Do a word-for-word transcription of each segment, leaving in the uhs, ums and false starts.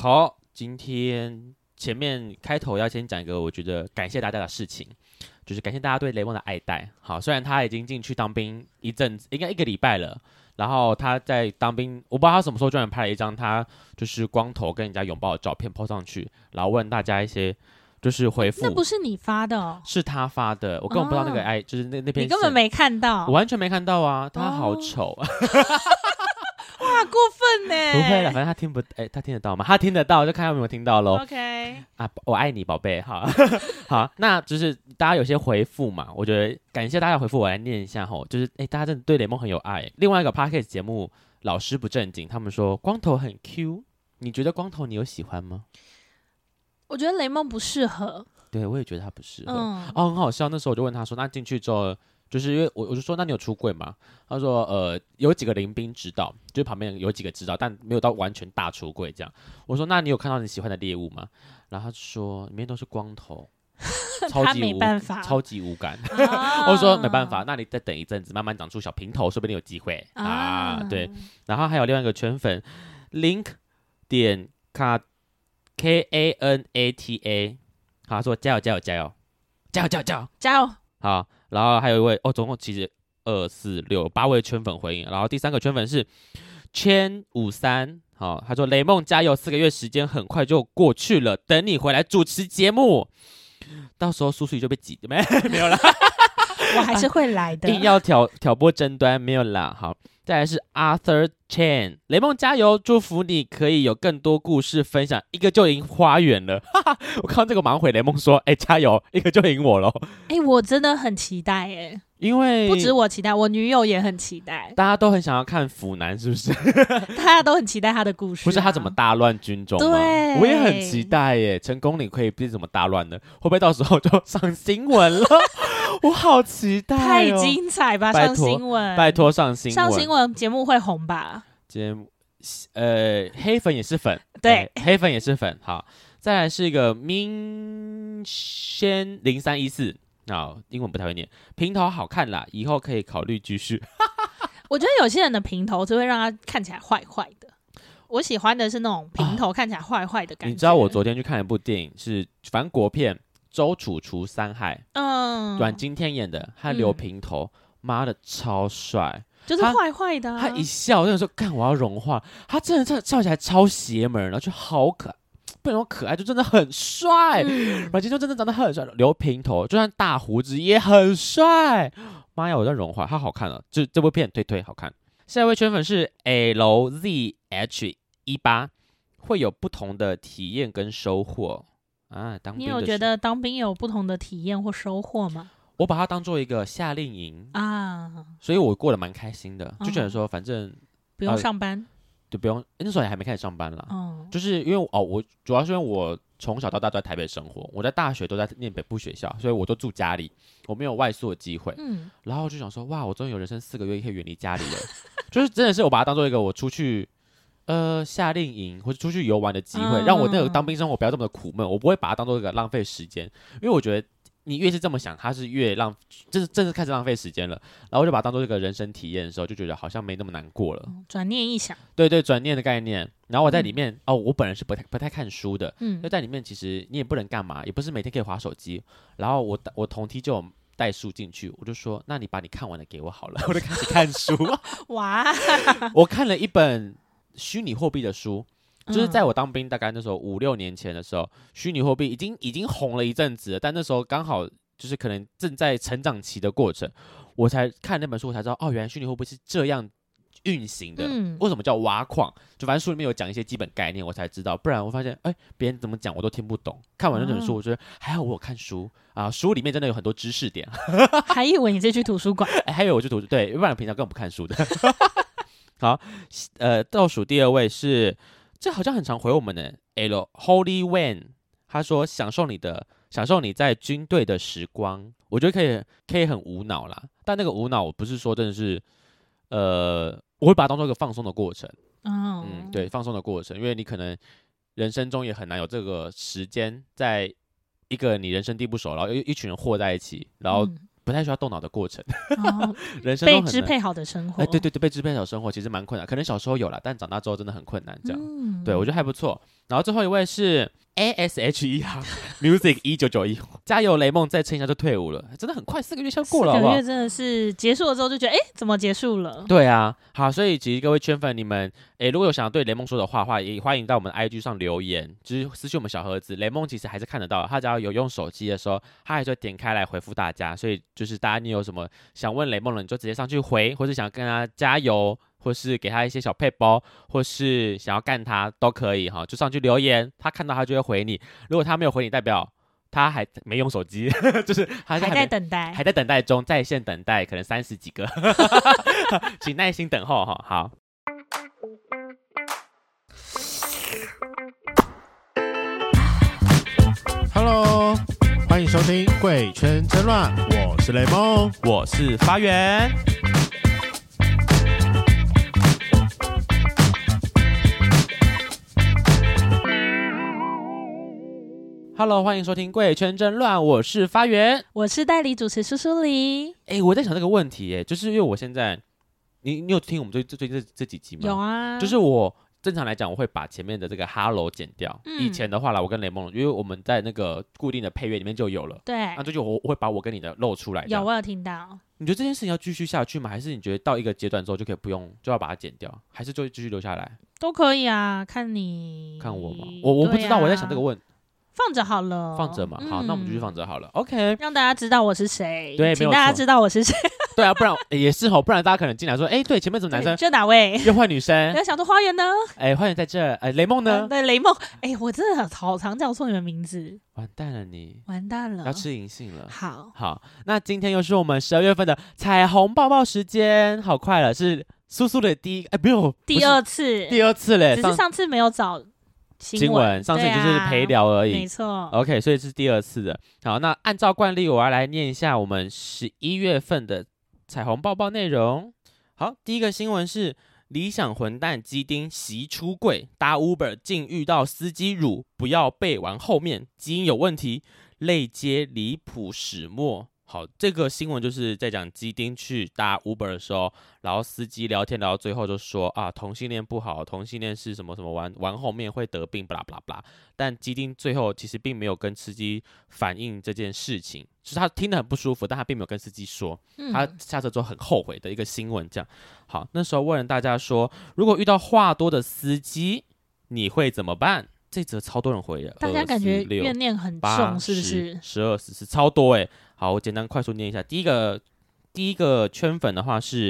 好，今天前面开头要先讲一个我觉得感谢大家的事情，就是感谢大家对雷梦的爱戴。好，虽然他已经进去当兵一阵子，应该一个礼拜了，然后他在当兵，我不知道他什么时候居然拍了一张他就是光头跟人家拥抱的照片 po 上去，然后问大家一些就是回复。 那不是你发的哦？ 是他发的，我根本不知道那个爱、哦、就是那那篇， 你根本没看到， 我完全没看到啊，他好丑。哦哇，过分呢！ 不会了，反正他听不，哎、欸，他听得到吗？他听得到，就看他有没有听到咯。 OK， 啊，我爱你，宝贝。好，好，那就是大家有些回复嘛，我觉得感谢大家回复，我来念一下吼。就是哎、欸，大家真的对雷梦很有爱。另外一个 podcast 节目老师不正经，他们说光头很 Q， 你觉得光头你有喜欢吗？ 我觉得雷梦不适合。 对，我也觉得他不适合。 嗯， 哦，很好笑。那时候我就问他说，那进去之后。就是因为我我就说，那你有出柜吗？他说，呃，有几个临兵知道，就是旁边有几个知道，但没有到完全大出柜这样。我说，那你有看到你喜欢的猎物吗？然后他就说，里面都是光头，超级无超级无感。啊、我说没办法，那你再等一阵子，慢慢长出小平头，说不定有机会 啊, 啊。对，然后还有另外一个圈粉 ，link 点卡 K A N A T A， 他说加油加油加油加油加油加油加油！ 好。然后还有一位哦，总共其实二四六八位圈粉回应，然后第三个圈粉是圈五三，好，他说雷梦加油，四个月时间很快就过去了，等你回来主持节目，到时候苏苏就被挤没没有啦， 我还是会来的， 硬要挑挑拨争端没有啦。好，再来是 Arthur Chan， 雷梦加油，祝福你可以有更多故事分享，一个就赢花园了。我看到这个马上回雷梦说，哎、欸，加油，一个就赢我了。 哎、欸，我真的很期待哎、欸， 因为不止我期待，我女友也很期待， 大家都很想要看腐男，是不是？ 大家都很期待他的故事、啊， 不是他怎么大乱军中吗？ 对， 我也很期待耶。成功你可以变怎么大乱呢？会不会到时候就上新闻了？我好期待、哦， 太精彩吧！上新闻， 拜托上新闻， 上新闻节目会红吧？ 节目呃，黑粉也是粉， 对， 呃、黑粉也是粉。好，再来是一个明轩零三一四，好，英文不太会念，平头好看啦，以后可以考虑继续。 我觉得有些人的平头是会让他看起来坏坏的，我喜欢的是那种平头看起来坏坏的感觉、啊。 你知道我昨天去看一部电影，是反国片。周楚除三害，嗯，阮经天演的，他留平头，妈、嗯、的超帅， 就是坏坏的、啊。 他一笑，那个时候干我要融化，他真的笑笑起来超邪门，然后就好可爱，不能说可爱，就真的很帅。阮经天真的长得很帅，留平头，就算大胡子也很帅。妈呀，我在融化，他好看了，就这部片推推好看。下一位圈粉是 L Z H 一八，会有不同的体验跟收获。啊，当兵你有觉得当兵有不同的体验或收获吗？ 我把它当做一个夏令营啊， 所以我过得蛮开心的，就觉得说反正、嗯、 不用上班， 就不用那时候也还没开始上班啦。 嗯， 就是因为哦，我主要是因为我从小到大都在台北生活，我在大学都在念北部学校，所以我都住家里，我没有外宿的机会。嗯，然后我就想说，哇，我终于有人生四个月可以远离家里了，就是真的是我把它当做一个我出去。呃，夏令营或者出去游玩的机会、嗯，让我那个当兵生活不要这么的苦闷。我不会把它当做一个浪费时间，因为我觉得你越是这么想，它是越浪，就是正式开始浪费时间了。然后我就把它当做一个人生体验的时候，就觉得好像没那么难过了。 转念一想， 对对，转念的概念。然后我在里面、嗯、哦，我本人是不太不太看书的，嗯，就在里面其实你也不能干嘛，也不是每天可以滑手机。然后我我同梯就有带书进去，我就说，那你把你看完的给我好了，我就开始看书。哇，我看了一本。虚拟货币的书，就是在我当兵大概那时候五六年前的时候，虚拟货币已经已经红了一阵子了，但那时候刚好就是可能正在成长期的过程，我才看那本书，我才知道哦，原来虚拟货币是这样运行的、嗯。为什么叫挖矿？就反正书里面有讲一些基本概念，我才知道。不然我发现，哎，别人怎么讲我都听不懂。看完那本书，我觉得还好我有看书啊，书里面真的有很多知识点。 还以为你是去图书馆， 还以为我去图书对，不然平常根本不看书的。好，呃，倒数第二位是，这好像很常回我们的 L Holy Wan， 他说享受你的，享受你在军队的时光，我觉得可以，可以很无脑啦。但那个无脑，我不是说真的是，呃，我会把它当做一个放松的过程。Oh. 嗯，对，放松的过程，因为你可能人生中也很难有这个时间，在一个你人生地不熟，然后一一群人和在一起，然后不太需要动脑的过程， 哦、 人生都很被支配好的生活。 哎，对对对，被支配好的生活其实蛮困难，可能小时候有啦，但长大之后真的很困难。这样，嗯、对我觉得还不错。然后最后一位是 A S H E 啊 ，Music 一九九一，加油雷梦，再撑一下就退伍了，真的很快，四个月就过了，好不好？ 四个月真的是结束了之后就觉得，哎，怎么结束了？ 对啊，好，所以其实各位圈粉，你们哎，如果有想要对雷梦说的话的话，也欢迎到我们 I G 上留言，就是私讯我们小盒子，雷梦其实还是看得到，他只要有用手机的时候，他还是会点开来回复大家，所以就是大家你有什么想问雷梦的，你就直接上去回，或是想跟他加油，或是给他一些小配包，或是想要干他都可以哈，就上去留言，他看到他就会回你。如果他没有回你，代表他还没用手机，就是还还在等待， 还在等待中，在线等待，可能三十几个，请耐心等候哈。好。 Hello， 欢迎收听《贵圈争乱》，我是雷梦， 我是发源。Hello， 欢迎收听《贵圈争乱》，我是发源， 我是代理主持苏苏黎。 哎，我在想这个问题，哎，就是因为我现在，你你有听我们最最近 这, 这几集吗？ 有啊， 就是我正常来讲，我会把前面的这个 Hello 剪掉。嗯、以前的话啦，我跟雷梦，因为我们在那个固定的配乐里面就有了， 对， 那就就我我会把我跟你的露出来。 有，我有听到。 你觉得这件事情要继续下去吗？还是你觉得到一个阶段之后就可以不用，就要把它剪掉？还是就继续留下来？ 都可以啊，看你看我吗？我我不知道，啊、我在想这个问题。 放着好了， 放着嘛，好，嗯、那我们就去放着好了。OK， 让大家知道我是谁， 对， 请大家知道我是谁。 对啊，不然、欸、也是吼，不然大家可能进来说，哎、欸，对，前面怎么男生？ 这哪位？ 又换女生？ 要想说花园呢？ 哎、欸，花园在这，哎、欸，雷梦呢、 呃？对，雷梦，哎、欸，我真的好常叫错你们名字， 完蛋了你， 完蛋了， 要吃银杏了。 好， 好，那今天又是我们十二月份的彩虹抱抱时间，好快了，是苏苏的第一，哎、欸，没有， 第二次， 第二次嘞， 只是上次没有找。新 闻, 新闻上次就是陪聊而已， 啊、没错。 OK， 所以是第二次的。好，那按照惯例，我要来念一下我们十一月份的彩虹抱抱内容。好，第一个新闻是理想混蛋鸡丁袭出柜，搭 Uber 竟遇到司机辱，不要背完后面，基因有问题，类接离谱始末。好，这个新闻就是在讲鸡丁去搭 Uber 的时候，然后司机聊天聊到最后就说啊，同性恋不好，同性恋是什么什么玩玩后面会得病，巴拉巴拉巴拉。但鸡丁最后其实并没有跟司机反映这件事情，就是他听得很不舒服，但他并没有跟司机说，他下车之后很后悔的一个新闻。这样，好，那时候问了大家说，如果遇到话多的司机，你会怎么办？这则超多人回了， 大家感觉怨念很重，是不是？ 十二十四超多哎、欸。好，我简单快速念一下。第一个第一个圈粉的话是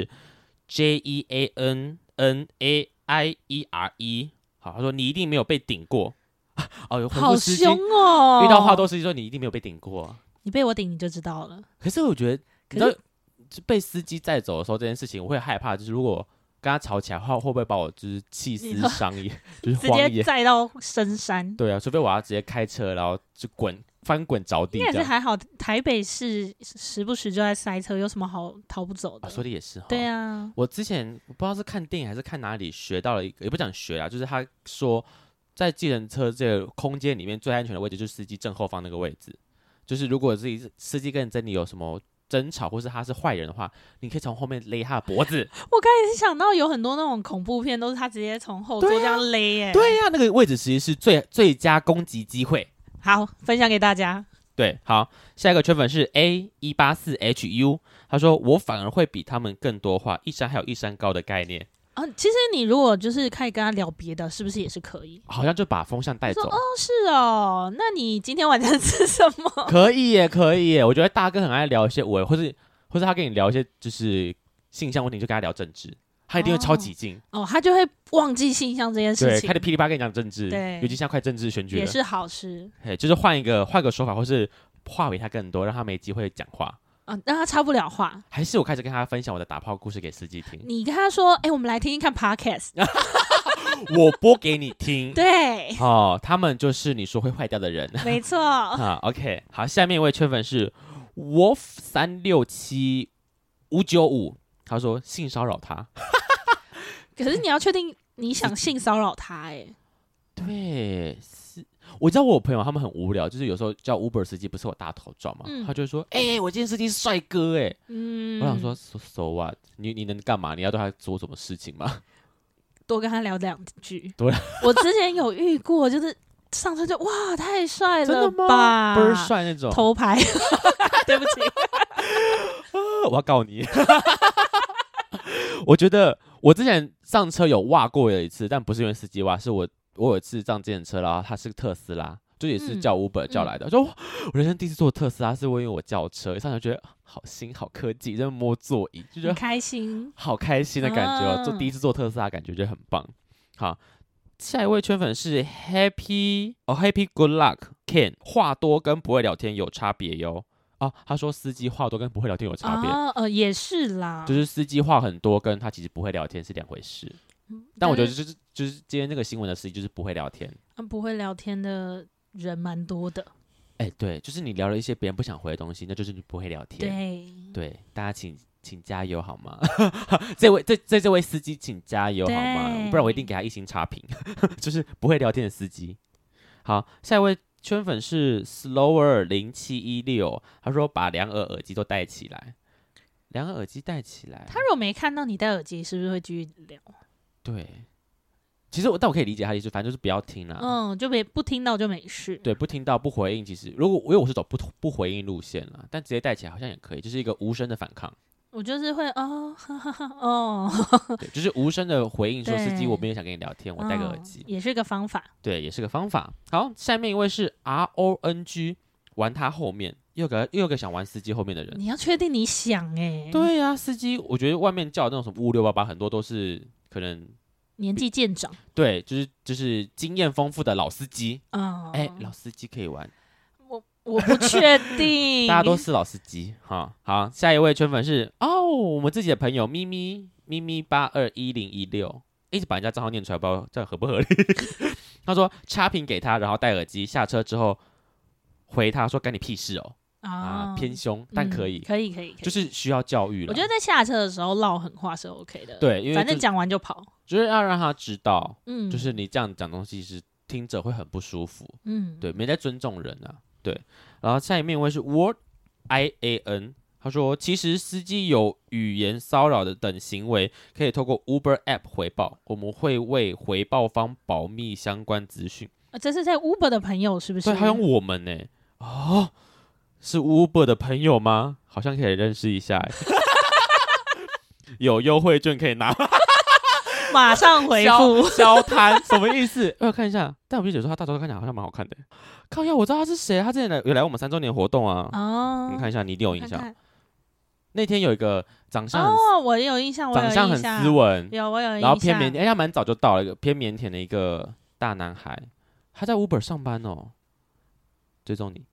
J E A N N A I E R E， 好，他说你一定没有被顶过。哦，有回复司机好凶哦！ 遇到话多司机说你一定没有被顶过， 你被我顶你就知道了。 可是我觉得，可是被司机载走的时候这件事情，我会害怕，就是如果跟他吵起来的话，会不会把我就是气死伤也，就是荒野直接载到深山？ 对啊，除非我要直接开车，然后就滚。翻滚着地， 应该是还好。台北市时不时就在塞车，有什么好逃不走的？ 啊、说的也是。 对啊， 我之前我不知道是看电影还是看哪里学到了一个，也不讲学啊，就是他说在计程车这个空间里面最安全的位置就是司机正后方那个位置。就是如果自己司机跟你有什么争吵，或是他是坏人的话，你可以从后面勒他的脖子。 我刚才想到有很多那种恐怖片，都是他直接从后座这样勒耶。 对呀、啊，那个位置其实是最最佳攻击机会。 好，分享给大家。 对，好，下一个圈粉是 A 一八四 H U， 他说我反而会比他们更多话，一山还有一山高的概念啊。其实你如果就是可以跟他聊别的，是不是也是可以？ 好像就把风向带走。 哦，是哦，那你今天晚上吃什么？ 可以耶，可以耶。我觉得大哥很爱聊一些我，或是或是他跟你聊一些就是性向问题，就跟他聊政治。他一定会超起劲哦, 哦，他就会忘记性向这件事情， 对，开始噼里啪啦跟你讲政治， 对， 尤其现在快政治选举了， 也是好事。 嘿，就是换一个换个说法，或是话比他更多，让他没机会讲话， 啊，让他插不了话。 还是我开始跟他分享我的打炮故事给司机听， 你跟他说，哎、欸，我们来听听看 podcast， 我播给你听， 对， 哦，他们就是你说会坏掉的人， 没错。 啊 ，OK， 好，下面一位圈粉是 Wolf 三六七五九五，他说性骚扰他。可是你要确定你想性骚扰他哎、欸， 对， 是我知道我有朋友他们很无聊，就是有时候叫 Uber 司机不是有大头照嘛，嗯、他就会说，哎、欸，我今天司机是帅哥哎、欸，嗯，我想说 so, so what， 你你能干嘛？你要对他做什么事情吗？ 多跟他聊两句。 对， 我之前有遇过，就是上车就哇太帅了吧， 真的吗？倍儿帅那种， 偷拍，对不起， 我要告你。我觉得我之前上车有挖过有一次，但不是因为司机挖，是我我有一次上计程车，然后他是特斯拉，就也是叫 Uber 叫来的，嗯、就我人生第一次坐特斯拉，是因为我叫车，一上来觉得好新好科技，在摸座椅就觉得很开心， 好开心的感觉哦，做、啊、第一次坐特斯拉感觉就很棒。好，下一位圈粉是 Happy 哦 Happy Good Luck Ken， 话多跟不会聊天有差别哟。哦，他说司机话多跟不会聊天有差别， 哦，呃，也是啦， 就是司机话很多跟他其实不会聊天是两回事。嗯、但我觉得就是就是今天那个新闻的司机就是不会聊天， 嗯，不会聊天的人蛮多的。 哎、欸，对，就是你聊了一些别人不想回的东西，那就是你不会聊天。 对对，大家请请加油好吗？这位这这这位司机请加油好吗？不然我一定给他一星差评，就是不会聊天的司机。好，下一位。圈粉是 slower 零七一六，他说把两耳耳机都戴起来，两耳耳机戴起来。 他如果没看到你戴耳机，是不是会继续聊？ 对，其实我但我可以理解他的意思，反正就是不要听啦。 嗯，就别不听到就没事。 对，不听到不回应，其实如果因为我是走不不回应路线啦，但直接戴起来好像也可以，就是一个无声的反抗。 我就是会哦，哈哈哈哦， 对，就是无声的回应说司机，我没有想跟你聊天，我戴个耳机、 哦，也是个方法。 对，也是个方法。好，下面一位是 R O N G， 玩他后面，又有个又有个想玩司机后面的人。 你要确定你想哎、欸。 对呀、啊，司机，我觉得外面叫的那种什么五六八八，很多都是可能年纪渐长， 对，就是就是经验丰富的老司机。 哦， 哎，老司机可以玩。 我不确定， 大家都是老司机哈。好，下一位圈粉是哦，我们自己的朋友咪咪咪咪八二一零一六，一直把人家账号念出来，不知道这样合不合理。他说差评给他，然后戴耳机，下车之后回他说干你屁事哦。 哦、 啊，偏凶，但可以、 嗯，可以，可以，可以， 就是需要教育了。 我觉得在下车的时候唠狠话是 OK 的， 对，因为反正讲完就跑， 就是要让他知道， 嗯， 就是你这样讲东西是听着会很不舒服， 嗯， 对，没在尊重人啊。对，然后下一面位是 Word I A N， 他说其实司机有语言骚扰的等行为，可以透过 Uber App 回报，我们会为回报方保密相关资讯。 啊，这是在 Uber 的朋友是不是？ 对，还有我们呢、欸，哦，是 Uber 的朋友吗？好像可以认识一下、欸，有优惠券可以拿。 马上回复消摊什么意思？我看一下，但我就觉得说他大头看起来好像蛮好看的。靠呀，我知道他是谁，他之前来有来我们三周年活动啊。哦，你看一下，你一定有印象。看看那天有一个长相哦，我有印象，我有印象， 长相很斯文， 有我有印象， 然后偏腼腆，哎，他蛮早就到了，一个偏腼腆的一个大男孩，他在 Uber 上班哦，追踪你。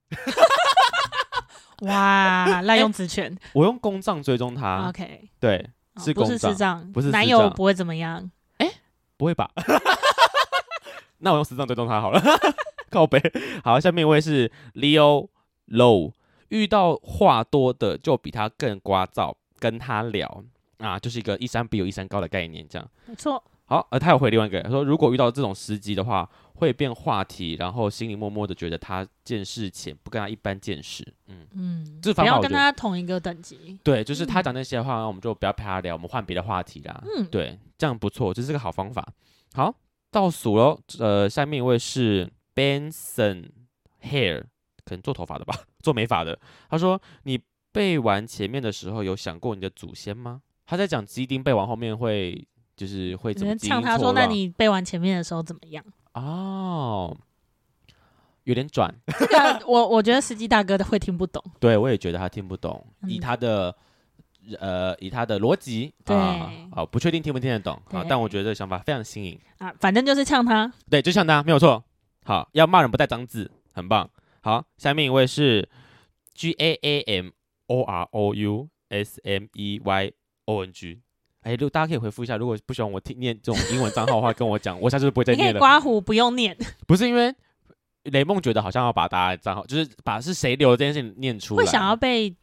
哇，滥用职权、欸！ 我用公账追踪他 ，OK， 对。是公账， 不是私账， 不是男友不会怎么样。 哎、欸，不会吧？那我用私账追踪他好了。靠北。好，下面一位是 Leo Low， 遇到话多的就比他更聒噪，跟他聊啊，就是一个一山比有一山高的概念，这样。 没错。 好，呃，他有回另外一个，他说如果遇到这种司机的话，会变话题，然后心里默默的觉得他见识浅，不跟他一般见识。嗯嗯，这方法不要跟他同一个等级。 对，就是他讲那些话、嗯，我们就不要陪他聊，我们换别的话题啦。嗯，对，这样不错，这是个好方法。好，倒数咯，呃，下面一位是 Benson Hair， 可能做头发的吧，做美发的。他说：“你背完前面的时候，有想过你的祖先吗？”他在讲基丁背完后面会。就是会怎么基因错乱？ 唱他说：“那你背完前面的时候怎么样？” 哦，有点转。 这个我我觉得司机大哥的会听不懂。 对，我也觉得他听不懂，嗯、以他的呃以他的逻辑， 对啊、呃，不确定听不听得懂啊。但我觉得这个想法非常新颖啊，反正就是呛他。 对，就呛他，没有错。好，要骂人不带脏字，很棒。好，下面一位是 G A A M O R O U S M E Y O N G。哎，如果大家可以回复一下，如果不喜欢我听念这种英文账号的话，跟我讲，我下次不会再念了。 你可以刮胡，不用念。 不是因为雷梦觉得好像要把大家的账号，就是把是谁留的这件事情念出来， 会想要被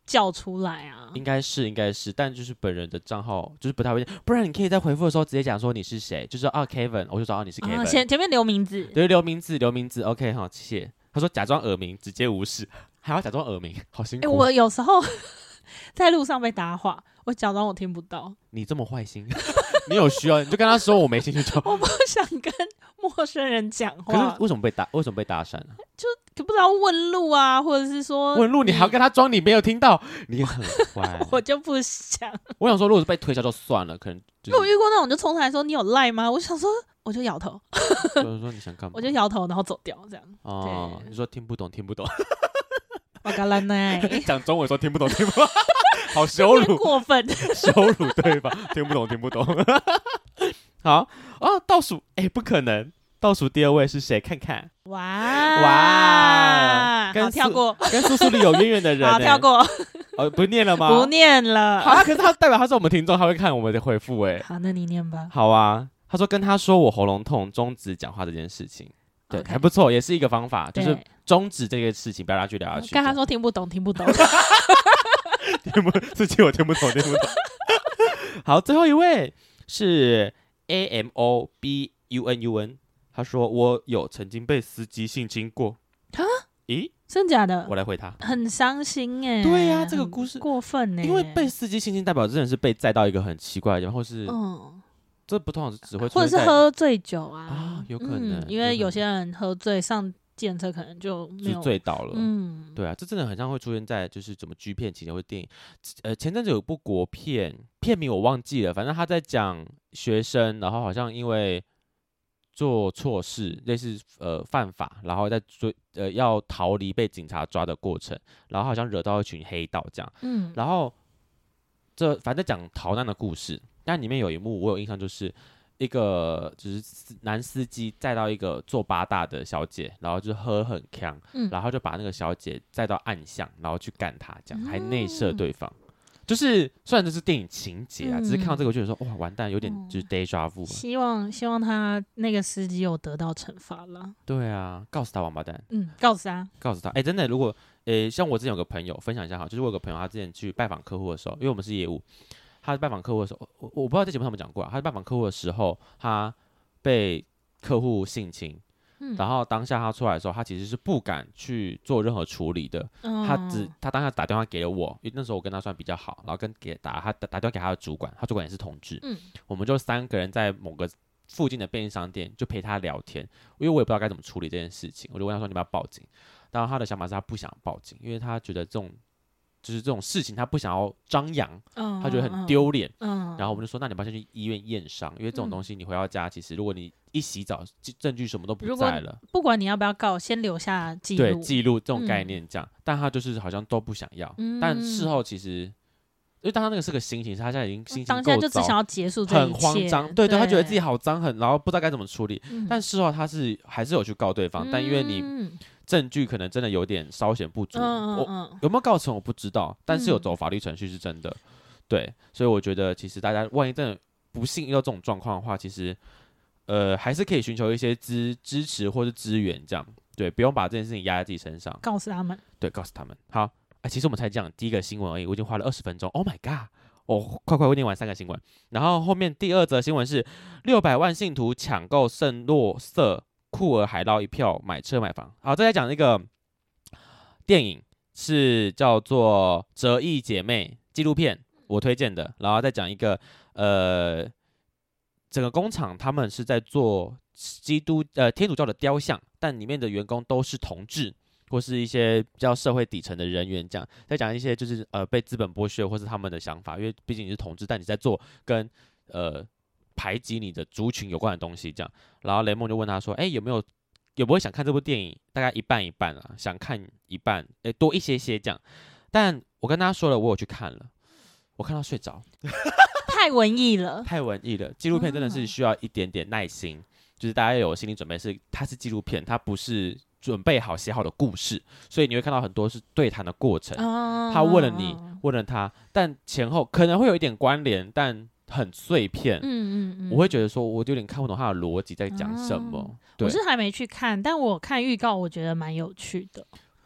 叫出来啊。 应该是应该是，但就是本人的账号就是不太会，不然你可以在回复的时候直接讲说你是谁，就是啊 Kevin， 我就说啊你是 Kevin，、 啊、前前面留名字， 对，留名字留名字 ，OK 好，谢谢。他说假装耳鸣，直接无视，还要假装耳鸣，好辛苦。 欸、我有时候在路上被搭话，我假装我听不到。 你这么坏心，你有需要你就跟他说我没兴趣就。 我不想跟陌生人讲话。 可是为什么被搭？为什么被搭讪呢、啊？ 就不知道问路啊，或者是说问路，你还要跟他装你没有听到，你很坏。 我就不想。 我想说，如果是被推销就算了，可能、就是。 我遇过那种就冲上来说你有赖吗？我想说，我就摇头。 就是说你想干嘛？ 我就摇头，然后走掉这样。 哦，你说听不懂，听不懂。 我嘎啦呢？ 讲中文说听不懂，听不懂，好羞辱， 过分， 羞辱对方，听不懂，听不懂。好哦，倒数，哎、欸，不可能。倒数第二位是谁？看看， 哇哇， 跟跳过， 跟苏苏里有渊源的人、欸， 好跳过， 哦，不念了吗？ 不念了。 好、啊，可是他代表他是我们听众，他会看我们的回复、欸，哎， 好，那你念吧。 好啊，他说跟他说我喉咙痛，终止讲话这件事情，对， okay. 还不错，也是一个方法，就是终止这个事情，不要让他去聊下去。 跟他说听不懂，听不懂， 听不，自己我听不懂，听不懂。好，最后一位是 A M O B U N U N。他说：“我有曾经被司机性侵过。”啊？咦？ 真假的？ 我来回他。 很伤心哎。 对呀、啊，这个故事过分哎。 因为被司机性侵，代表真的是被载到一个很奇怪的地方，或是嗯，这不通常是只会或者是喝醉酒啊， 啊有可能、嗯， 因为有些人喝醉上计程车可能就没有就醉倒了。 嗯， 对啊，这真的很像会出现在就是怎么G片情节或电影。呃，前阵子有部国片，片名我忘记了，反正他在讲学生，然后好像因为。做错事，类似呃犯法，然后在追呃要逃离被警察抓的过程，然后好像惹到一群黑道这样，嗯，然后这反正讲逃难的故事，但里面有一幕我有印象，就是一个就是男司机载到一个做八大的小姐，然后就喝很呛，嗯，然后就把那个小姐载到暗巷，然后去干她，这样、嗯、还内射对方。就是虽然这是电影情节啊、嗯，只是看到这个我就觉得说哇完蛋，有点就是 deja vu、嗯。 希望希望他那个司机有得到惩罚了。 对啊，告诉他王八蛋。 嗯，告诉他， 告诉他。哎、欸，真的，如果呃、欸、像我之前有个朋友分享一下哈，就是我有个朋友他之前去拜访客户的时候，因为我们是业务，他拜访客户的时候，我我不知道在节目上面讲过、啊，他在拜访客户的时候，他被客户性侵。嗯、然后当下他出来的时候，他其实是不敢去做任何处理的。嗯、他只他当下打电话给了我，因为那时候我跟他算比较好，然后跟给打他 打, 打电话给他的主管，他主管也是同志。嗯，我们就三个人在某个附近的便利商店就陪他聊天，因为我也不知道该怎么处理这件事情，我就问他说你要不要报警？然后他的想法是他不想报警，因为他觉得这种就是这种事情他不想要张扬，嗯、他觉得很丢脸。嗯，然后我们就说那你要先去医院验伤，因为这种东西你回到家，其实如果你一洗澡，证据什么都不在了。 不管你要不要告，先留下记录。 对，记录这种概念这样、嗯，但他就是好像都不想要。嗯、但事后其实，因为当他那个是个心情，他现在已经心情够糟， 当下就只想要结束这一切， 很慌张。对 对, 对，他觉得自己好脏，很然后不知道该怎么处理。嗯、但事后他是还是有去告对方，嗯、但因为你证据可能真的有点稍显不足，嗯、我有没有告成我不知道，但是有走法律程序是真的。嗯、对，所以我觉得其实大家万一真的不幸遇到这种状况的话，其实。呃，还是可以寻求一些支支持或是资源，这样对，不用把这件事情压在自己身上。 告诉他们， 对，告诉他们。好，哎，其实我们才讲第一个新闻而已，我已经花了二十分钟。Oh my god！ 哦，快快，我念完三个新闻。然后后面第二则新闻是六百万信徒抢购圣洛瑟库尔海捞一票买车买房。好，再来讲那个电影是叫做《折翼姐妹》纪录片，我推荐的。然后再讲一个呃。整个工厂他们是在做基督呃天主教的雕像，但里面的员工都是同志或是一些比较社会底层的人员，这样在讲一些就是呃被资本剥削或是他们的想法，因为毕竟你是同志，但你在做跟呃排挤你的族群有关的东西，这样。然后雷梦就问他说：“哎、欸，有没有有没有想看这部电影？大概一半一半啊，想看一半，哎、欸，多一些些这样。”但我跟他说了，我有去看了，我看到睡着。 太文艺了， 太文艺了。纪录片真的是需要一点点耐心，嗯、就是大家有心理准备是，是它是纪录片，它不是准备好写好的故事，所以你会看到很多是对谈的过程。哦、他问了你，问了他，但前后可能会有一点关联，但很碎片。嗯嗯嗯，我会觉得说，我有点看不懂他的逻辑在讲什么。 哦、我是还没去看，但我看预告，我觉得蛮有趣的。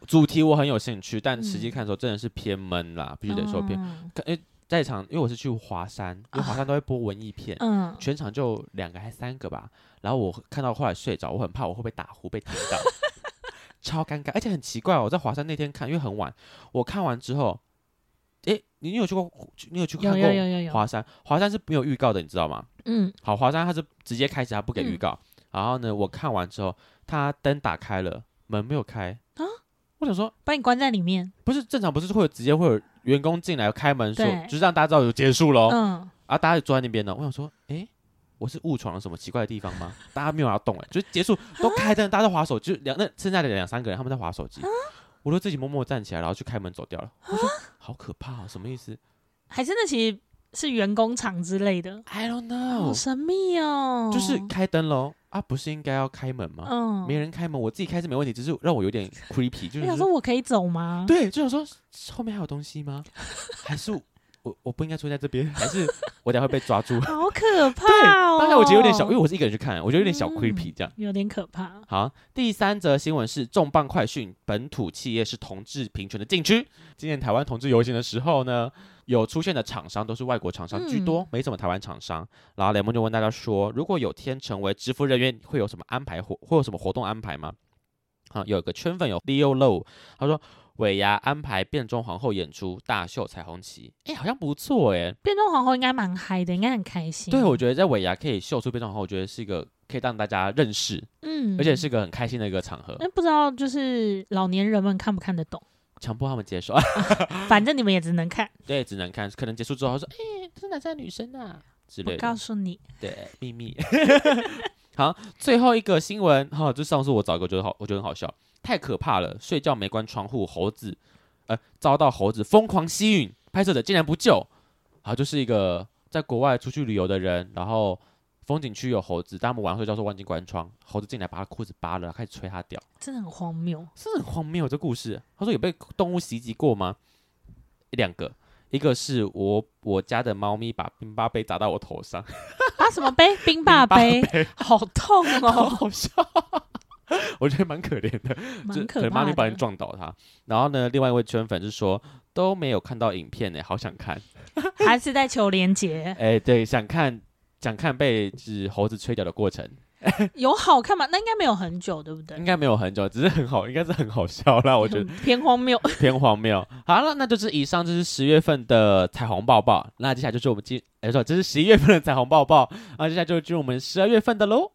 主题我很有兴趣，但实际看的时候真的是偏闷啦，必须得说偏。因为在场，因为我是去华山，因为华山都会播文艺片，嗯，全场就两个还三个吧。然后我看到后来睡着，我很怕我会不会打呼被听到，超尴尬，而且很奇怪。我在华山那天看，因为很晚，我看完之后，哎，你有去过？你有去看过华山？华山是没有预告的，你知道吗？嗯，好，华山它是直接开始，它不给预告。嗯、然后呢，我看完之后，它灯打开了，门没有开啊。我想说， 把你关在里面， 不是正常，不是会有直接会有员工进来开门说，就是让大家知道有结束咯。嗯，啊，大家就坐在那边呢。我想说，哎，我是误闯了什么奇怪的地方吗？大家没有要动，哎，就是结束都开灯，大家都滑手机，两那剩下的两三个人他们在滑手机，我就自己默默站起来，然后去开门走掉了。我说好可怕啊，什么意思？ 还真的其实是员工厂之类的 ，I don't know， 好神秘哦。 就是开灯咯。啊，不是应该要开门吗？嗯，没人开门，我自己开是没问题，只是让我有点 creepy， 就是想说我可以走吗？ 对，就想说后面还有东西吗？还是我我不应该出现在这边？还是我等下会被抓住？ 好可怕哦！ 当然我觉得有点小，因为我是一个人去看，我觉得有点小 creepy 这样， 嗯、有点可怕。 好，第三则新闻是重磅快讯：本土企业是同志平权的禁区。今年台湾同志游行的时候呢，有出现的厂商都是外国厂商居多，嗯、没什么台湾厂商。然后雷蒙就问大家说，如果有天成为职服人员，会有什么安排活？会有什么活动安排吗？啊，有一个圈粉有 Leo Low， 他说尾牙安排变装皇后演出，大秀彩虹旗，哎，好像不错哎。 变装皇后应该蛮嗨的，应该很开心。 对，我觉得在尾牙可以秀出变装皇后，我觉得是一个可以让大家认识，嗯，而且是个很开心的一个场合。 那不知道就是老年人们看不看得懂？ 强迫他们接受， 反正你们也只能看。 对，只能看。可能结束之后说，哎、欸，这是男生女生啊之类的。 我告诉你， 对，秘密。好，最后一个新闻，哈、哦，就上次我找一个，觉得好，我觉得很好笑，太可怕了。睡觉没关窗户，猴子，呃，遭到猴子疯狂吸吮，拍摄者竟然不救。好，就是一个在国外出去旅游的人，然后风景区有猴子，但他们晚上睡觉说忘记关窗，猴子进来把他裤子扒了，开始吹他屌， 真的很荒谬， 真的很荒谬。这故事，他说有被动物袭击过吗？两个，一个是我我家的猫咪把冰霸杯砸到我头上， 啊什么杯？冰霸杯，好痛哦， 好好笑。我觉得蛮可怜的， 蛮可怕的， 可能猫咪把人撞倒他。然后呢，另外一位圈粉是说都没有看到影片呢，好想看， 还是在求连结？ 哎，对，想看。想看被指猴子吹掉的过程， 有好看吗？那应该没有很久，对不对？ 应该没有很久，只是很好，应该是很好笑啦。我觉得偏荒谬， 偏荒谬。好了，那就是以上就是十月份的彩虹抱抱。那接下来就是我们今哎说这是十一月份的彩虹抱抱，那接下来就进入我们十二月份的喽。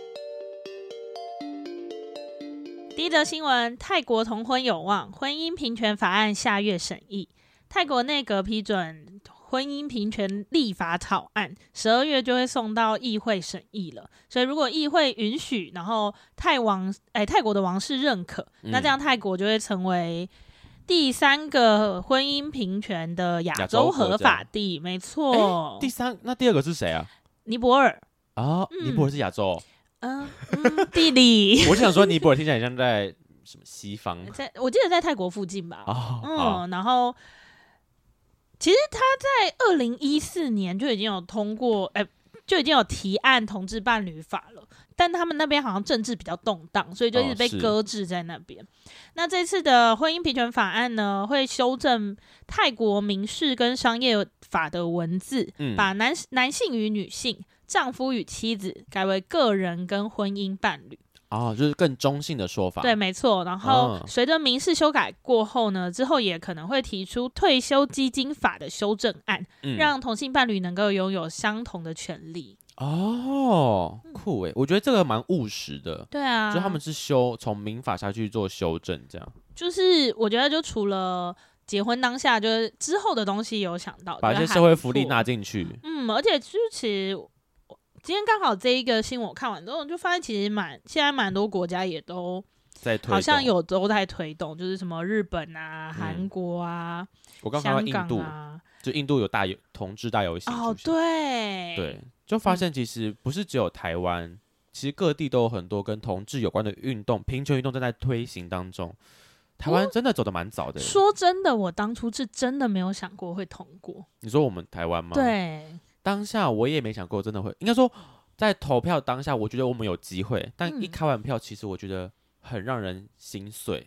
第一则新闻：泰国同婚有望，婚姻平权法案下月审议。泰国内阁批准婚姻平权立法草案，十二月就会送到议会审议了。所以如果议会允许，然后泰王哎泰国的王室认可，嗯、那这样泰国就会成为第三个婚姻平权的亚洲合法地。没错， 第三那第二个是谁啊？ 尼泊尔啊、哦嗯，尼泊尔是亚洲。 嗯、呃嗯，地理。 我想说尼泊尔听起来像在什么西方， 在我记得在泰国附近吧。 哦、 嗯， 哦、 然后。其实他在二零一四年就已经有通过，哎、欸，就已经有提案同志伴侣法了，但他们那边好像政治比较动荡，所以就一直被搁置在那边。哦、那这次的婚姻平权法案呢，会修正泰国民事跟商业法的文字，嗯、把男男性与女性、丈夫与妻子改为个人跟婚姻伴侣。 哦，就是更中性的说法。 对，没错。然后随着民事修改过后呢，之后也可能会提出退休基金法的修正案，嗯、让同性伴侣能够拥有相同的权利。 哦，酷耶！我觉得这个蛮务实的。 对啊， 就他们是修从民法下去做修正，这样。 就是我觉得，就除了结婚当下，就是之后的东西有想到， 把一些社会福利纳进去。 嗯，而且就是其实。今天刚好这一个新闻我看完之后，就发现其实蛮现在蛮多国家也都在推动， 好像有都在推动，就是什么日本啊、韩、嗯、国啊， 我刚看到印度啊， 就印度有大游同志大游行哦，对对，就发现其实不是只有台湾，嗯、其实各地都有很多跟同志有关的运动，平权运动正在推行当中。台湾真的走得蛮早的。 说真的，我当初是真的没有想过会通过。 你说我们台湾吗？ 对。 当下我也没想过真的会，应该说在投票当下，我觉得我们有机会，但一开完票，其实我觉得很让人心碎。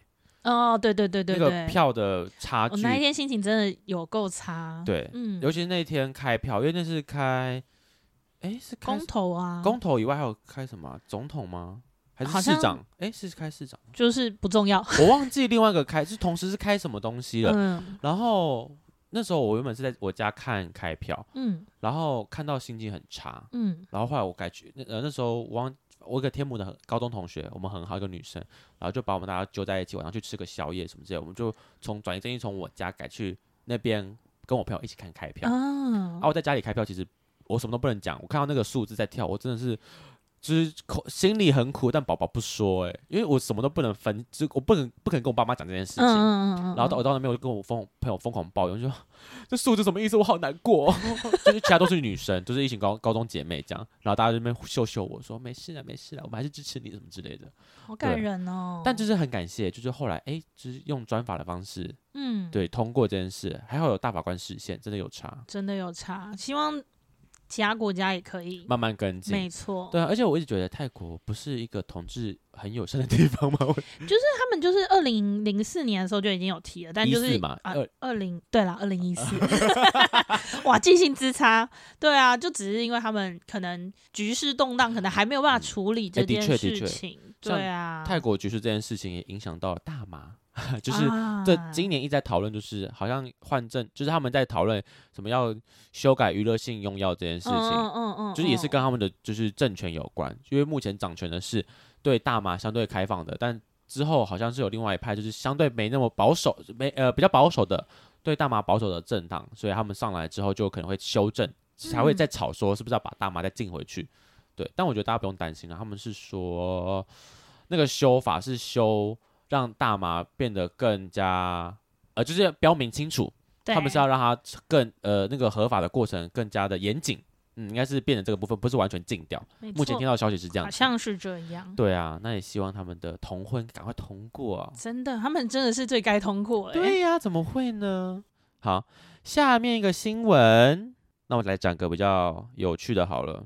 哦，对对对对对， 那个票的差距， 我那一天心情真的有够差。 对，嗯，尤其是那一天开票，因为那是开，哎，是开公投啊， 公投以外还有开什么总统吗？还是市长？哎，是开市长， 就是不重要。 我忘记另外一个开，是同时是开什么东西了。 嗯， 然后那时候我原本是在我家看开票，嗯，然后看到心情很差，嗯，然后后来我改去，呃，那时候我忘，我一个天母的高中同学，我们很好一个女生，然后就把我们大家揪在一起，晚上去吃个宵夜什么之类的，我们就从转移阵地从我家改去那边跟我朋友一起看开票。啊，啊我在家里开票，其实我什么都不能讲，我看到那个数字在跳，我真的是。就是口心里很苦，但宝宝不说哎、欸，因为我什么都不能分，就我不能不可能跟我爸妈讲这件事情。嗯嗯嗯然后到我到那边，我就跟我疯朋友疯狂抱怨，就说这数字什么意思？我好难过、哦。就是其他都是女生，就是一群高高中姐妹这样，然后大家在那边秀秀我说没事啊没事啊，我们还是支持你什么之类的。 好感人哦。 但就是很感谢，就是后来哎、欸，就是用专法的方式，嗯，对，通过这件事，还好有大法官视线，真的有差， 真的有差。希望。其他国家也可以慢慢跟进， 没错。 对啊，而且我一直觉得泰国不是一个统治很友善的地方吗？ 就是他们就是二零零四年的时候就已经有提了，但就是嘛， 二二零对啦，二零一四，哇，记性之差。对啊，就只是因为他们可能局势动荡，可能还没有办法处理这件事情。嗯欸、对啊， 泰国局势这件事情也影响到了大麻。就是这今年一直在讨论，就是好像换证，就是他们在讨论什么要修改娱乐性用药这件事情，嗯嗯嗯，就是也是跟他们的就是政权有关，因为目前掌权的是对大麻相对开放的，但之后好像是有另外一派，就是相对没那么保守，没呃比较保守的对大麻保守的政党，所以他们上来之后就可能会修正，才会再吵说是不是要把大麻再进回去，对，但我觉得大家不用担心了，他们是说那个修法是修。让大麻变得更加，呃，就是标明清楚，他们是要让它更呃那个合法的过程更加的严谨，嗯，应该是变成这个部分，不是完全禁掉。目前听到消息是这样， 好像是这样。 对啊，那也希望他们的同婚赶快通过啊！ 真的，他们真的是最该通过、欸。 对呀、啊，怎么会呢？好，下面一个新闻，那我来讲个比较有趣的好了。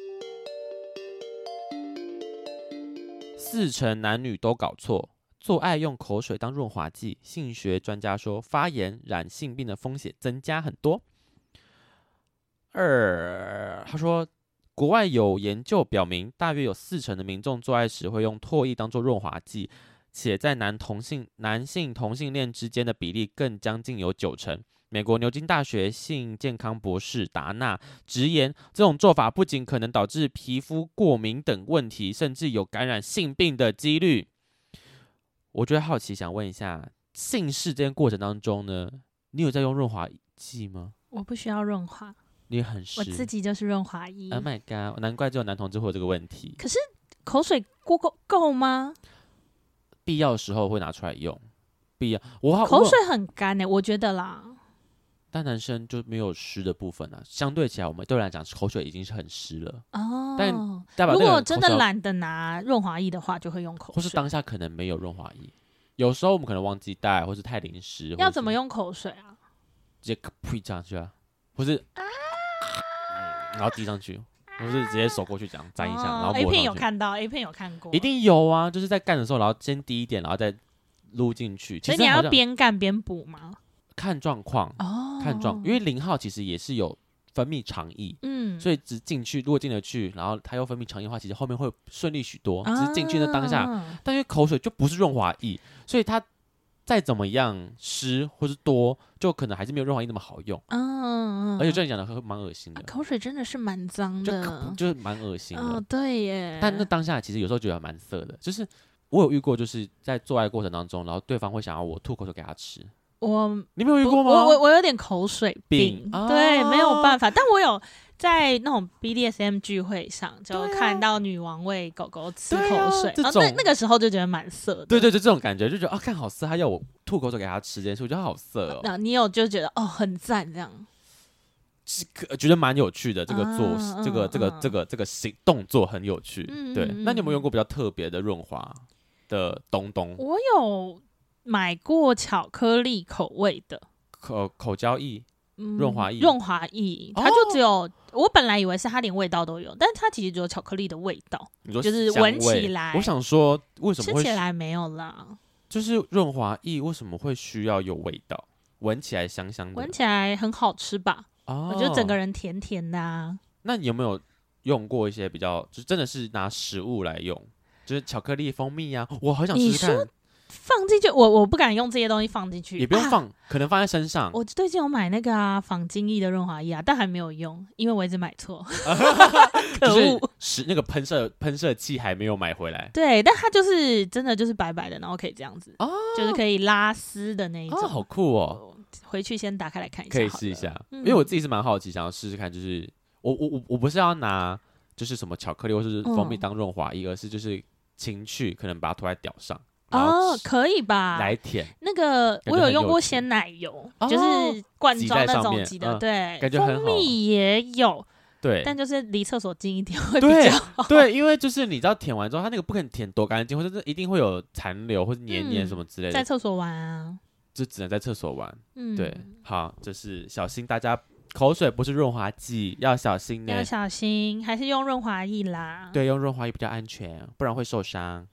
四成男女都搞错。做爱用口水当润滑剂，性学专家说发炎染性病的风险增加很多。二，他说国外有研究表明，大约有四成的民众做爱时会用唾液当作润滑剂，且在男同性男性同性恋之间的比例更将近有九成。美国牛津大学性健康博士达纳直言，这种做法不仅可能导致皮肤过敏等问题，甚至有感染性病的几率。我觉得好奇，想问一下，性事这件过程当中呢，你有在用润滑剂吗？ 我不需要润滑， 你很湿， 我自己就是润滑液。 Oh my god， 难怪只有男同志会有这个问题。 可是口水够够够吗？ 必要的时候会拿出来用，必要。我口水很干诶、欸，我觉得啦。 但男生就没有湿的部分啊，相对起来，我们对我来讲，口水已经是很湿了。哦，但代表如果真的懒得拿润滑液的话，就会用口水。 或是当下可能没有润滑液，有时候我们可能忘记带，或是太临时。 要怎么用口水啊？ 直接呸上去啊，或是、啊嗯、然后滴上去，或是直接手过去这样沾一下，哦、然后摸上去。 A 片有看到 ，A 片有看过， 一定有啊，就是在干的时候，然后先滴一点，然后再撸进去。 所以你要边干边补吗？ 看状况哦，看状，因为零号其实也是有分泌肠液，嗯，所以只进去，如果进得去，然后它又分泌肠液的话，其实后面会顺利许多。啊、只是进去的当下，但因为口水就不是润滑液，所以它再怎么样湿或是多，就可能还是没有润滑液那么好用。嗯，而且这样讲的会蛮恶心的、啊， 口水真的是蛮脏的， 就就是蛮恶心的。 哦，对耶。 但那当下其实有时候觉得蛮色的，就是我有遇过，就是在做爱过程当中，然后对方会想要我吐口水给他吃。 我你没有遇过吗？ 我我我有点口水病， 病对、啊，没有办法。但我有在那种 B D S M 聚会上，就看到女王喂狗狗吃口水，啊、然后那那个时候就觉得蛮色的。 对对对，这种感觉就觉得啊，看好色，他要我吐口水给他吃这件事，我觉得好色哦。 那你有就觉得哦，很赞这样， 觉得蛮有趣的。这个做、啊、这个、嗯、这个、嗯、这个这个行动作很有趣。嗯、对、嗯，那你有没有用过比较特别的润滑的东东？ 我有。买过巧克力口味的口口交液、润滑液、 润滑液，它就只有、哦、我本来以为是它连味道都有，但是它其实只有巧克力的味道， 你说就是闻起来。 我想说，为什么会吃起来没有啦？ 就是润滑液为什么会需要有味道？闻起来香香的， 闻起来很好吃吧？ 哦， 我觉得整个人甜甜的啊。 那你有没有用过一些比较，就真的是拿食物来用，就是巧克力、蜂蜜啊？我好想试试看。 放进去，我我不敢用这些东西放进去， 也不用放， 啊、 可能放在身上。 我最近有买那个啊仿精益的润滑液啊，但还没有用，因为我一直买错。可恶， 就是那个喷射喷射器还没有买回来。 对，但它就是真的就是白白的，然后可以这样子，哦、就是可以拉丝的那一种， 哦、好酷哦！ 回去先打开来看一下， 可以试一下，嗯、因为我自己是蛮好奇，想要试试看。就是我我我我不是要拿就是什么巧克力或是蜂蜜当润滑液，嗯、而是就是情趣，可能把它涂在屌上。 哦，可以吧？ 来舔那个，我有用过鲜奶油，哦、就是罐装那种挤的，嗯、对， 感觉很好。 蜂蜜也有， 对， 但就是离厕所近一点会比较好。 对，因为就是你知道舔完之后，它那个不可能舔多干净，或者是一定会有残留或者黏黏什么之类的。 嗯、在厕所玩啊， 就只能在厕所玩。 嗯， 对，好，就是小心大家口水不是润滑剂，要小心呢。 要小心，还是用润滑液啦。 对，用润滑液比较安全，不然会受伤。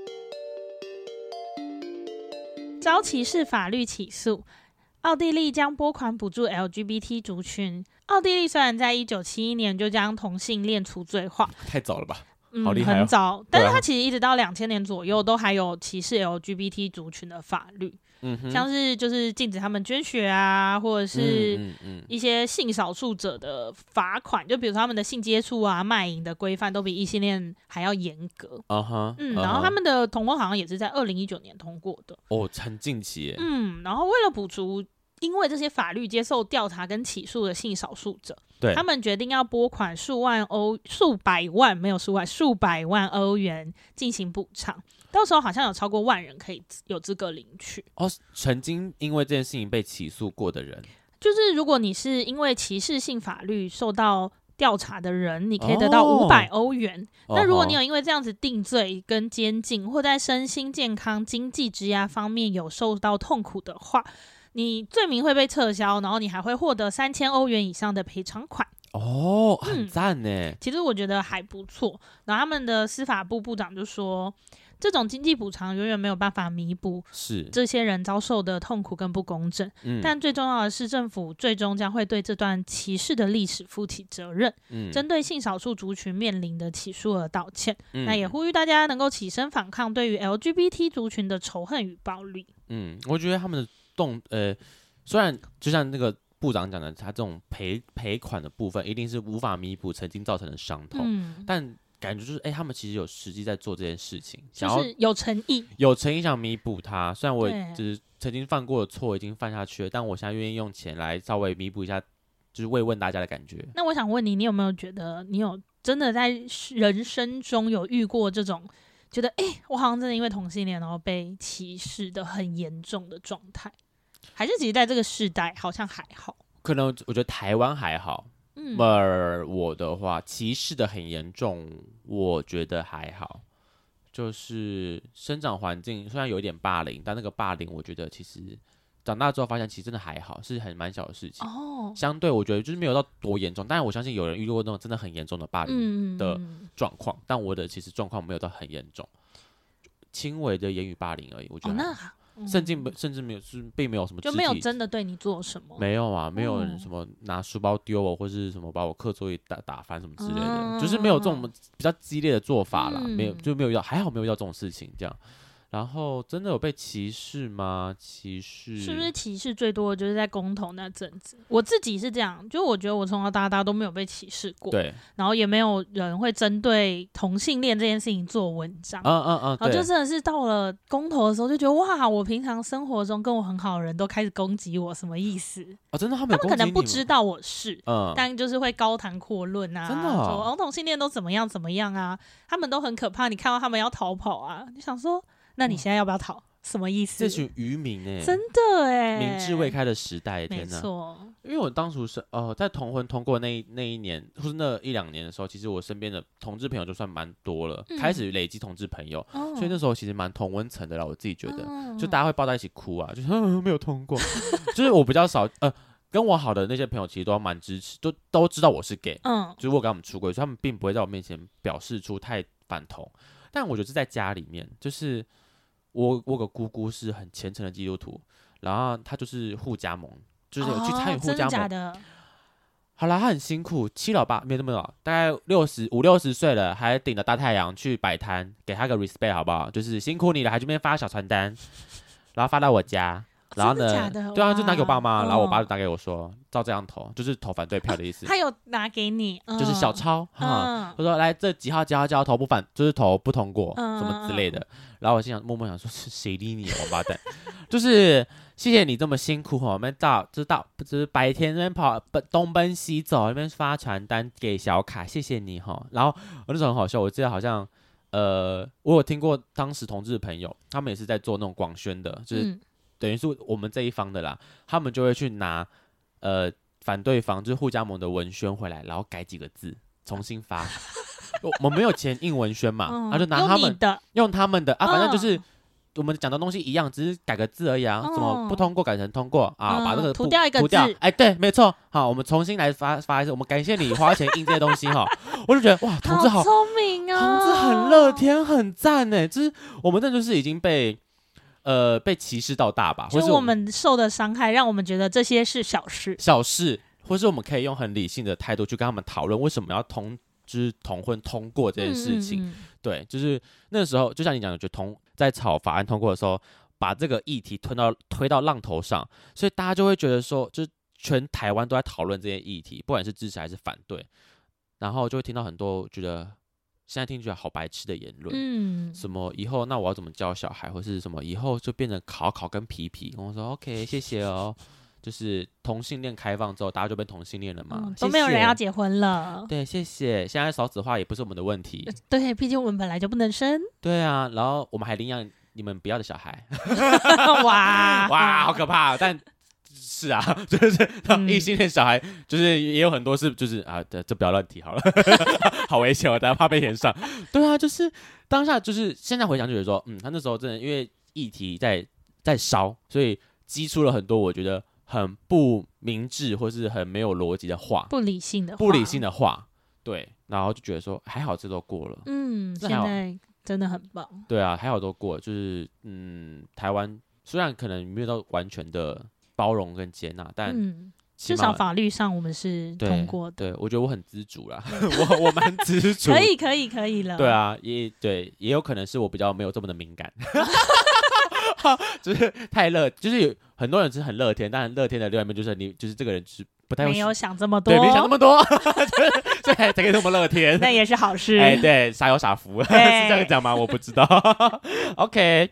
遭歧视法律起诉，奥地利将拨款补助 L G B T 族群。奥地利虽然在一九七一年就将同性恋除罪化， 太早了吧？ 嗯， 好厉害哦， 很早，但是它其实一直到两千年左右都还有歧视 L G B T 族群的法律。嗯、像是就是禁止他们捐血啊，或者是一些性少数者的罚款，就比如说他们的性接触啊、卖淫的规范都比异性恋还要严格。Uh huh, 嗯， uh huh. 然后他们的同婚好像也是在二零一九年通过的。 哦，很近期耶。 嗯，然后为了补足因为这些法律接受调查跟起诉的性少数者， 对， 他们决定要拨款数万欧、数百万没有数万、数百万欧元进行补偿。到时候好像有超过万人可以有资格领取哦。曾经因为这件事情被起诉过的人， 就是如果你是因为歧视性法律受到调查的人，你可以得到五百欧元。哦、那如果你有因为这样子定罪跟监禁，或在身心健康、经济职涯方面有受到痛苦的话，你罪名会被撤销，然后你还会获得三千欧元以上的赔偿款。 哦，很赞呢、嗯。 其实我觉得还不错。然后他们的司法部部长就说，这种经济补偿永远没有办法弥补是这些人遭受的痛苦跟不公正，嗯、但最重要的是政府最终将会对这段歧视的历史负起责任，嗯、针对性少数族群面临的起诉而道歉，嗯、那也呼吁大家能够起身反抗对于 L G B T 族群的仇恨与暴力。 嗯，我觉得他们的动呃，虽然就像那个部长讲的，他这种赔赔款的部分一定是无法弥补曾经造成的伤痛，嗯、但感觉就是，哎、欸，他们其实有实际在做这件事情， 就是有诚意， 有诚意想弥补它。虽然我就是曾经犯过的错已经犯下去了，但我现在愿意用钱来稍微弥补一下，就是慰问大家的感觉。 那我想问你，你有没有觉得你有真的在人生中有遇过这种觉得，哎、欸，我好像真的因为同性恋然后被歧视的很严重的状态？还是其实在这个世代好像还好？ 可能我觉得台湾还好。嗯，而我的话，歧视的很严重，我觉得还好。就是生长环境虽然有一点霸凌，但那个霸凌，我觉得其实长大之后发现，其实真的还好，是很蛮小的事情。哦，相对我觉得就是没有到多严重，但是我相信有人遇过那种真的很严重的霸凌的状况，嗯、但我的其实状况没有到很严重，轻微的言语霸凌而已。我觉得、哦、那好。甚至甚至没有，是并没有什么， 就没有真的对你做什么。 没有啊，没有人什么拿书包丢我，或是什么把我课桌椅打打翻什么之类的，嗯、就是没有这种比较激烈的做法啦，嗯、没有就没有遇到，还好没有遇到这种事情这样。然后真的有被歧视吗？歧视是不是歧视最多的就是在公投那阵子？我自己是这样，就我觉得我从小到大都没有被歧视过，对，然后也没有人会针对同性恋这件事情做文章，嗯嗯嗯，然后就真的是到了公投的时候，就觉得哇，我平常生活中跟我很好的人都开始攻击我，什么意思？ 哦，真的，他们有攻击你吗？ 他们可能不知道我是，嗯，但就是会高谈阔论啊， 真的、哦， 说哦同性恋都怎么样怎么样啊，他们都很可怕，你看到他们要逃跑啊，你想说。那你现在要不要逃？什么意思？ 这群渔民哎、欸， 真的哎、欸， 民智未开的时代，天哪！ 没错， 因为我当初是呃，在同婚通过那一那一年，或是那一两年的时候，其实我身边的同志朋友就算蛮多了，嗯、开始累积同志朋友，哦、所以那时候其实蛮同温层的啦。我自己觉得，哦、就大家会抱在一起哭啊，就是没有通过，就是我比较少呃。跟我好的那些朋友其实都蛮支持，都都知道我是 gay， 嗯，就是我跟他们出轨，所以他们并不会在我面前表示出太反同。但我觉得是在家里面，就是我我有个姑姑是很虔诚的基督徒，然后她就是互加盟，就是有去参与互加盟。哦、真的假的？ 好啦，她很辛苦，七老八没那么老，大概六十五六十岁了，还顶着大太阳去摆摊，给她个 respect 好不好？就是辛苦你了，还这边发小传单，然后发到我家。然后呢？对啊，就拿给我爸妈，然后我爸就打给我说，照这样投，就是投反对票的意思。 他有拿给你，嗯、 就是小抄哈。他、嗯、说来这几号几号几号投不反，就是投不通过、 嗯、 什么之类的。然后我心想默默想说，是谁理你王八蛋？就是谢谢你这么辛苦哈，我们到就是到就是白天那边跑东奔西走，那边发传单给小卡，谢谢你哈。然后我那时候很好笑，我记得好像呃，我有听过当时同志的朋友，他们也是在做那种广宣的，就是。嗯等于是我们这一方的啦，他们就会去拿呃反对方就是互加盟的文宣回来，然后改几个字重新发。我们没有钱印文宣嘛，他、嗯啊、就拿他们 用, 用他们的啊，反正就是、嗯、我们讲的东西一样，只是改个字而已啊。嗯、什么不通过改成通过啊，嗯、把这个涂掉一个字， 涂掉。哎，对，没错。好，我们重新来发发一次。我们感谢你花钱印这些东西哈。我就觉得哇，同志好聪明啊， 同志很乐天，很赞哎。就是我们这就是已经被。呃，被歧视到大吧， 就我们受的伤害，让我们觉得这些是小事， 小事，或是我们可以用很理性的态度去跟他们讨论，为什么要同就是同婚通过这件事情。嗯嗯嗯对，就是那时候，就像你讲的，就同在草法案通过的时候，把这个议题推到推到浪头上，所以大家就会觉得说，就是全台湾都在讨论这些议题，不管是支持还是反对，然后就会听到很多觉得。现在听起来好白痴的言论，嗯，什么以后那我要怎么教小孩，或是什么以后就变成考考跟皮皮，跟我说 OK 谢谢哦，就是同性恋开放之后，大家就变同性恋了嘛、嗯， 都没有人要结婚了， 对，谢谢。现在少子化也不是我们的问题， 对，毕竟我们本来就不能生， 对啊，然后我们还领养你们不要的小孩， 哇哇，好可怕，但。是啊，就是异性恋小孩，嗯、就是也有很多是，就是啊，这这不要乱提好了，好危险，我等下怕被延上。对啊，就是当下，就是现在回想就觉得说，嗯，他那时候真的因为议题在在烧，所以激出了很多我觉得很不明智或是很没有逻辑的话， 不理性的话， 不理性的话，对，然后就觉得说还好这都过了， 嗯，现在真的很棒。 对啊，还好都过了，就是嗯，台湾虽然可能没有到完全的。包容跟接纳，但、嗯、 至少法律上我们是通过的。 对，对我觉得我很知足啦，我我蛮知足。 可以，可以，可以了。 对啊，也对，也有可能是我比较没有这么的敏感，就是太乐，就是有很多人是很乐天，但乐天的另外一面就是你，就是这个人是不太没有想这么多， 对，没想这么多，所以才可以这么乐天。 那也是好事。 哎，对，傻有傻福，是这样讲吗？我不知道。OK。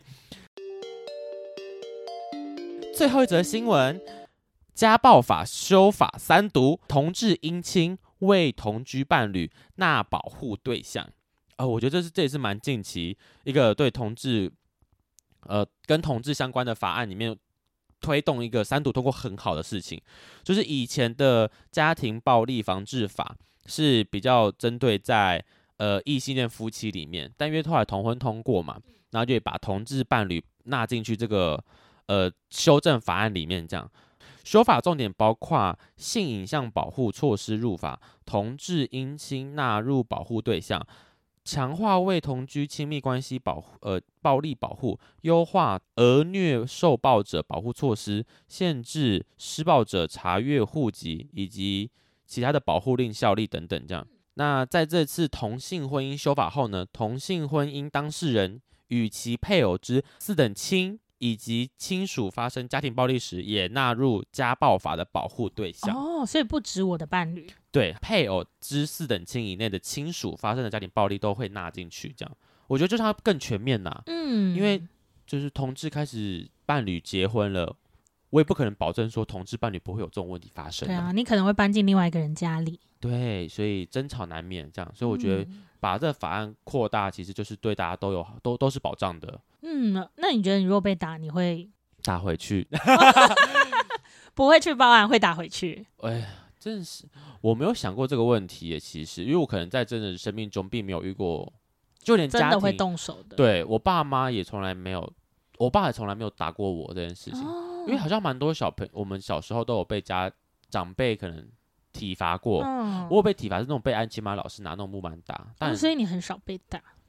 最后一则新闻：家暴法修法三读，同志姻亲为同居伴侣纳保护对象。呃，我觉得这是这也是蛮近期一个对同志，呃，跟同志相关的法案里面推动一个三读通过很好的事情。就是以前的家庭暴力防治法是比较针对在呃异性恋夫妻里面，但因为后来同婚通过嘛，然后就把同志伴侣纳进去这个。呃，修正法案里面这样，修法重点包括性影像保护措施入法，同志姻亲纳入保护对象，强化为同居亲密关系保护呃暴力保护，优化儿虐受暴者保护措施，限制施暴者查阅户籍以及其他的保护令效力等等这样。那在这次同性婚姻修法后呢，同性婚姻当事人与其配偶之四等亲。以及亲属发生家庭暴力时，也纳入家暴法的保护对象。 哦，所以不止我的伴侣， 对配偶之四等亲以内的亲属发生的家庭暴力都会纳进去。这样，我觉得就是它更全面呐。嗯，因为就是同志开始伴侣结婚了，我也不可能保证说同志伴侣不会有这种问题发生。 对啊，你可能会搬进另外一个人家里。 对，所以争吵难免。这样，所以我觉得把这个法案扩大，其实就是对大家都有都都是保障的。嗯， 那你觉得你如果被打，你会打回去？ 不会去报案，会打回去？ 哎呀，真是我没有想过这个问题耶。其实，因为我可能在真的生命中并没有遇过，就连家庭真的会动手的。 对我爸妈也从来没有，我爸也从来没有打过我这件事情。哦、因为好像蛮多小朋友，我们小时候都有被家长辈可能体罚过。嗯、我有被体罚是那种被安亲班老师拿那种木板打，但、 哦、所以你很少被打。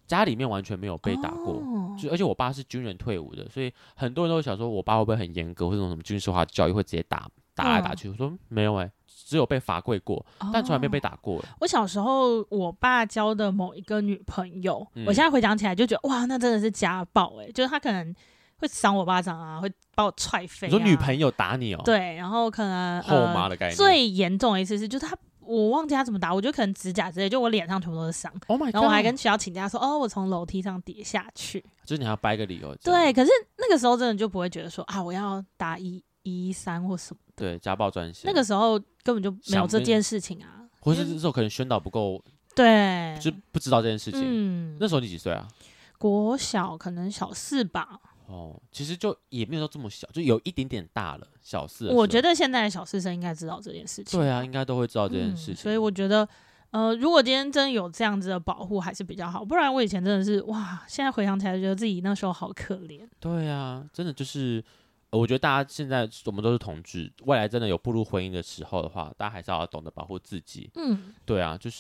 家里面完全没有被打过，哦、就而且我爸是军人退伍的，所以很多人都想说我爸会不会很严格，或者什么军事化教育会直接打打来打去。嗯、我说没有哎、欸，只有被罚跪过，哦、但从来没被打过、欸。 我小时候我爸交的某一个女朋友，嗯、我现在回想起来就觉得哇，那真的是家暴哎、欸，就是他可能会赏我巴掌啊，会把我踹飞、啊。 你说女朋友打你哦？ 对，然后可能后妈的概念。 呃、最严重的一次是，就是他。我忘记他怎么打，我觉得可能指甲之类，就我脸上全部都是伤。 Oh my god！ 然后我还跟学校请假说，哦，我从楼梯上跌下去。 就是你还要掰个理由。 对，可是那个时候真的就不会觉得说啊，我要打一一一三或什么的。 对，家暴专线。 那个时候根本就没有这件事情啊。 或是这时候可能宣导不够， 对， 就不知道这件事情。嗯，那时候你几岁啊？ 国小可能小四吧。 哦，其实就也没有到这么小，就有一点点大了，小四。 我觉得现在的小四生应该知道这件事情。 对啊，应该都会知道这件事情。嗯、 所以我觉得，呃，如果今天真的有这样子的保护，还是比较好。不然我以前真的是哇，现在回想起来，觉得自己那时候好可怜。 对啊，真的就是，我觉得大家现在我们都是同志，未来真的有步入婚姻的时候的话，大家还是要懂得保护自己。嗯，对啊，就是。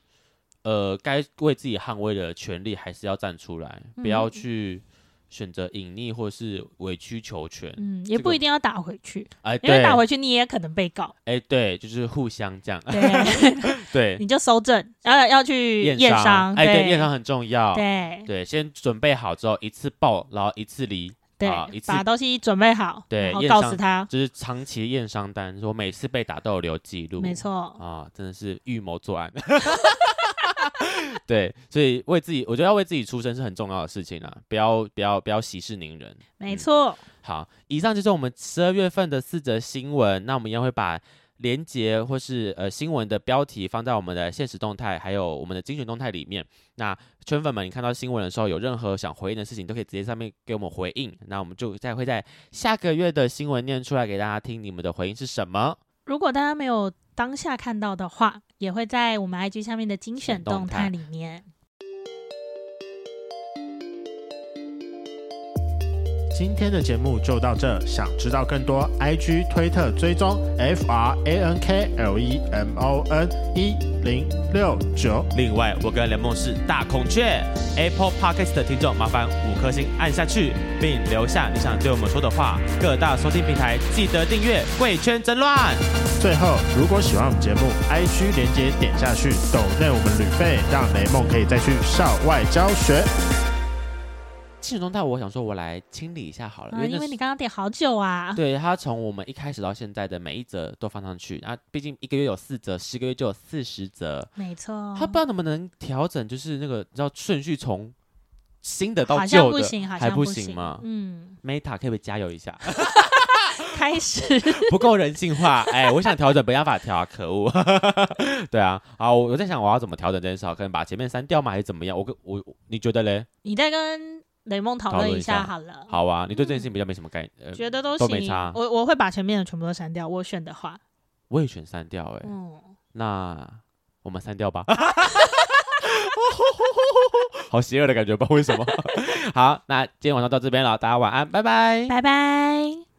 呃，该为自己捍卫的权利还是要站出来，嗯、不要去选择隐匿或是委曲求全。 嗯，也不一定要打回去， 哎、 因为打回去你也可能被告。 哎，对，就是互相这样。 对， 对， 你就搜证，要要去验伤。 哎，对，验伤很重要。 对对，先准备好之后一次报，然后一次离。 对、 啊，一次把东西准备好， 对， 然后告诉他， 就是长期验伤单，说每次被打都有留记录。 没错啊，真的是预谋作案。对，所以为自己，我觉得要为自己出声是很重要的事情啊，不要不要不要息事宁人。 没错、嗯。 好，以上就是我们十二月份的四则新闻，那我们一样会把连结或是呃新闻的标题放在我们的限时动态，还有我们的精选动态里面。那圈粉们，你看到新闻的时候，有任何想回应的事情，都可以直接上面给我们回应。那我们就再会在下个月的新闻念出来给大家听，你们的回应是什么？ 如果大家没有当下看到的话，也会在我们 I G 下面的精选动态里面。 今天的节目就到这，想知道更多 I G 推特追踪 F R A N K L E M O N 一零六九。 另外，我跟雷梦是大孔雀 Apple Podcast 的听众，麻烦五颗星按下去，并留下你想对我们说的话。各大收听平台记得订阅《贵圈争乱》。 最后，如果喜欢我们节目 ，I G 连结点下去，抖内我们旅费，让雷梦可以再去校外教学。 精选动态，我想说，我来清理一下好了，因为、 啊、因为你刚刚点好久啊。 对，他从我们一开始到现在的每一则都放上去，啊，毕竟一个月有四则，十个月就有四十则， 没错。 他不知道能不能调整，就是那个你知道顺序从新的到旧的， 好像不行，好像不行吗？ 嗯 ，Meta 可不可以加油一下？ 开始不够人性化，哎、欸，我想调整，没办法调啊，可恶！对啊，好，我在想我要怎么调整这件事，可能把前面删掉吗，还是怎么样？我跟我你觉得嘞？ 你再跟雷梦讨论一下好了。 好啊，你对这件事情比较没什么概念，嗯呃、 觉得都行， 都没差。 我我会把前面的全部都删掉，我选的话， 我也选删掉、欸，哎、嗯，那我们删掉吧。好邪恶的感觉，不知道为什么。好，那今天晚上到这边了，大家晚安，拜拜， 拜拜。